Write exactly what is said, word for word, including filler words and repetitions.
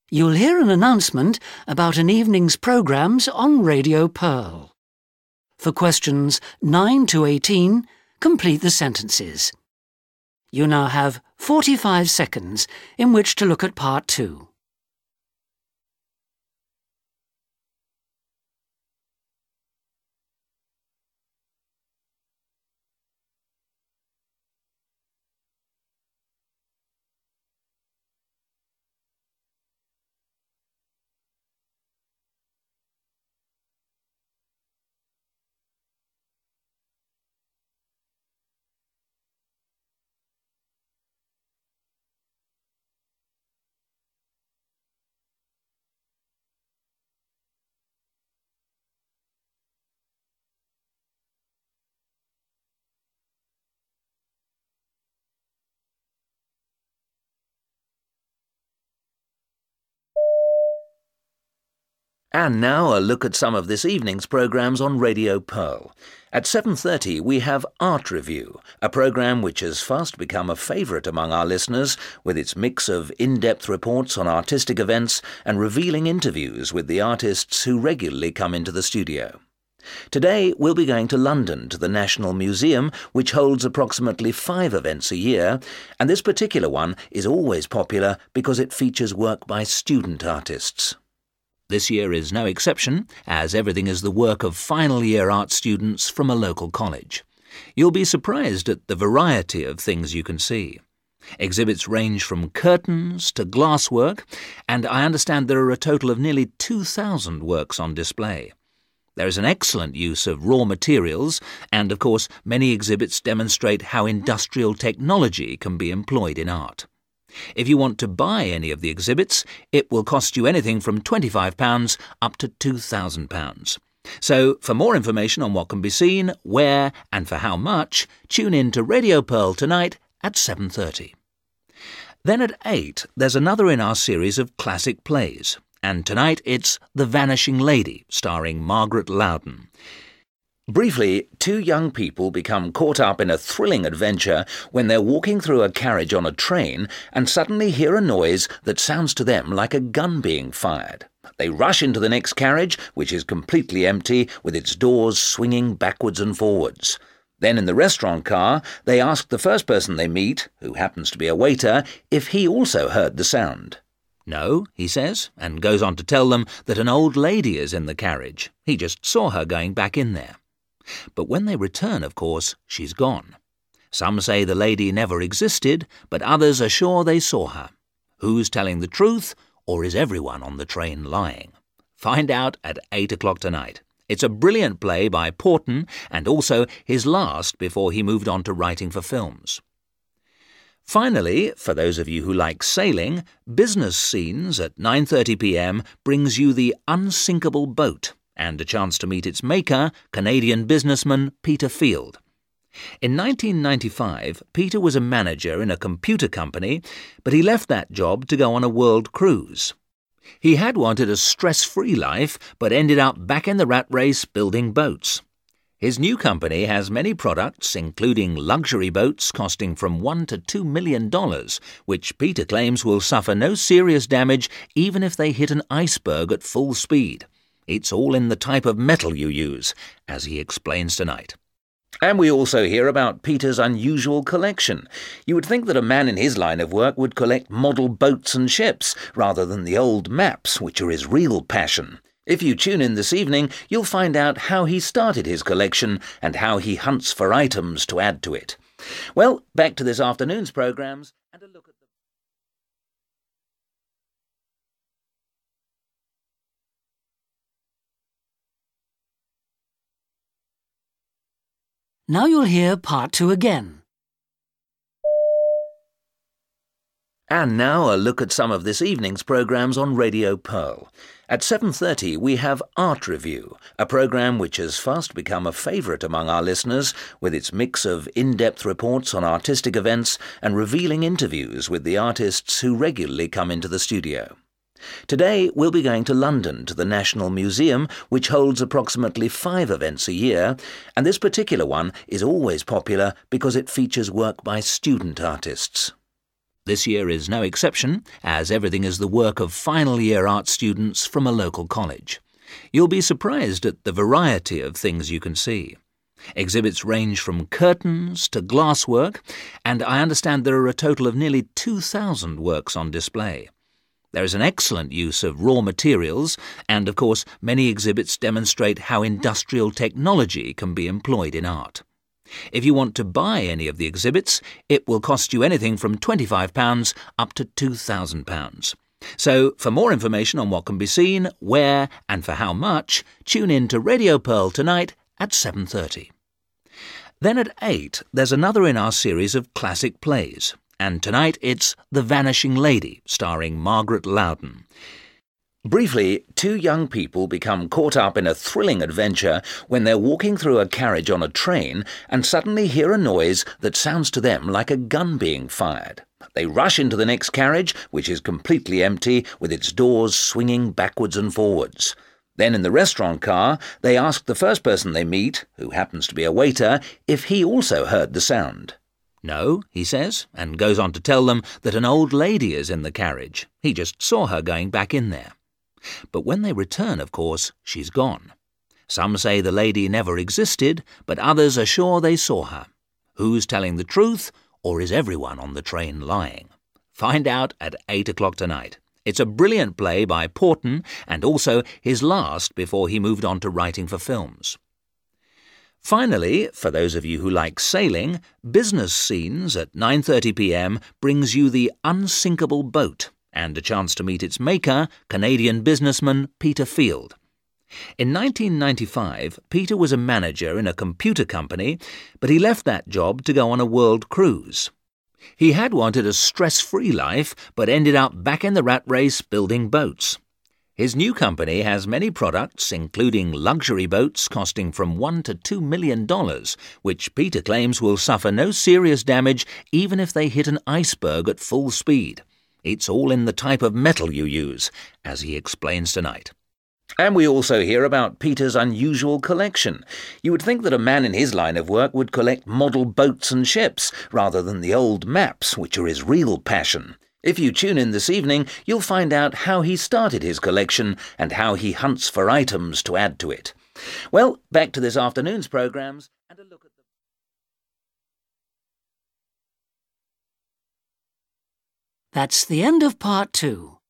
You'll hear an announcement about an evening's programmes on Radio Pearl. For questions nine to eighteen, complete the sentences. You now have forty-five seconds in which to look at part two. And now a look at some of this evening's programmes on Radio Pearl. At seven thirty we have Art Review, a programme which has fast become a favourite among our listeners with its mix of in-depth reports on artistic events and revealing interviews with the artists who regularly come into the studio. Today we'll be going to London to the National Museum, which holds approximately five events a year, and this particular one is always popular because it features work by student artists. This year is no exception, as everything is the work of final-year art students from a local college. You'll be surprised at the variety of things you can see. Exhibits range from curtains to glasswork, and I understand there are a total of nearly two thousand works on display. There is an excellent use of raw materials, and of course many exhibits demonstrate how industrial technology can be employed in art. If you want to buy any of the exhibits, it will cost you anything from twenty-five pounds up to two thousand pounds. So, for more information on what can be seen, where, and for how much, tune in to Radio Pearl tonight at seven thirty. Then at eight, there's another in our series of classic plays, and tonight it's The Vanishing Lady, starring Margaret Loudon. Briefly, two young people become caught up in a thrilling adventure when they're walking through a carriage on a train and suddenly hear a noise that sounds to them like a gun being fired. They rush into the next carriage, which is completely empty, with its doors swinging backwards and forwards. Then in the restaurant car, they ask the first person they meet, who happens to be a waiter, if he also heard the sound. No, he says, and goes on to tell them that an old lady is in the carriage. He just saw her going back in there. But when they return, of course, she's gone. Some say the lady never existed, but others are sure they saw her. Who's telling the truth, or is everyone on the train lying? Find out at eight o'clock tonight. It's a brilliant play by Porton, and also his last before he moved on to writing for films. Finally, for those of you who like sailing, Business Scenes at nine thirty p m brings you The Unsinkable Boat, and a chance to meet its maker, Canadian businessman Peter Field. In nineteen ninety-five, Peter was a manager in a computer company, but he left that job to go on a world cruise. He had wanted a stress-free life, but ended up back in the rat race building boats. His new company has many products, including luxury boats costing from one to two million dollars, which Peter claims will suffer no serious damage even if they hit an iceberg at full speed. It's all in the type of metal you use, as he explains tonight. And we also hear about Peter's unusual collection. You would think that a man in his line of work would collect model boats and ships, rather than the old maps, which are his real passion. If you tune in this evening, you'll find out how he started his collection and how he hunts for items to add to it. Well, back to this afternoon's programmes and a look at the... Now you'll hear part two again. And now a look at some of this evening's programmes on Radio Pearl. At seven thirty we have Art Review, a programme which has fast become a favourite among our listeners with its mix of in-depth reports on artistic events and revealing interviews with the artists who regularly come into the studio. Today we'll be going to London to the National Museum, which holds approximately five events a year, and this particular one is always popular because it features work by student artists. This year is no exception, as everything is the work of final-year art students from a local college. You'll be surprised at the variety of things you can see. Exhibits range from curtains to glasswork, and I understand there are a total of nearly two thousand works on display. There is an excellent use of raw materials, and of course many exhibits demonstrate how industrial technology can be employed in art. If you want to buy any of the exhibits, it will cost you anything from twenty-five pounds up to two thousand pounds. So, for more information on what can be seen, where, and for how much, tune in to Radio Pearl tonight at seven thirty. Then at eight, there's another in our series of classic plays, and tonight it's The Vanishing Lady, starring Margaret Loudon. Briefly, two young people become caught up in a thrilling adventure when they're walking through a carriage on a train and suddenly hear a noise that sounds to them like a gun being fired. They rush into the next carriage, which is completely empty, with its doors swinging backwards and forwards. Then in the restaurant car, they ask the first person they meet, who happens to be a waiter, if he also heard the sound. No, he says, and goes on to tell them that an old lady is in the carriage. He just saw her going back in there. But when they return, of course, she's gone. Some say the lady never existed, but others are sure they saw her. Who's telling the truth, or is everyone on the train lying? Find out at eight o'clock tonight. It's a brilliant play by Porton, and also his last before he moved on to writing for films. Finally, for those of you who like sailing, Business Scenes at nine thirty p m brings you The Unsinkable Boat, and a chance to meet its maker, Canadian businessman Peter Field. In nineteen ninety-five, Peter was a manager in a computer company, but he left that job to go on a world cruise. He had wanted a stress-free life, but ended up back in the rat race building boats. His new company has many products, including luxury boats costing from one to two million dollars, which Peter claims will suffer no serious damage even if they hit an iceberg at full speed. It's all in the type of metal you use, as he explains tonight. And we also hear about Peter's unusual collection. You would think that a man in his line of work would collect model boats and ships, rather than the old maps, which are his real passion. If you tune in this evening, you'll find out how he started his collection and how he hunts for items to add to it. Well, back to this afternoon's programmes and a look at the... That's the end of part two.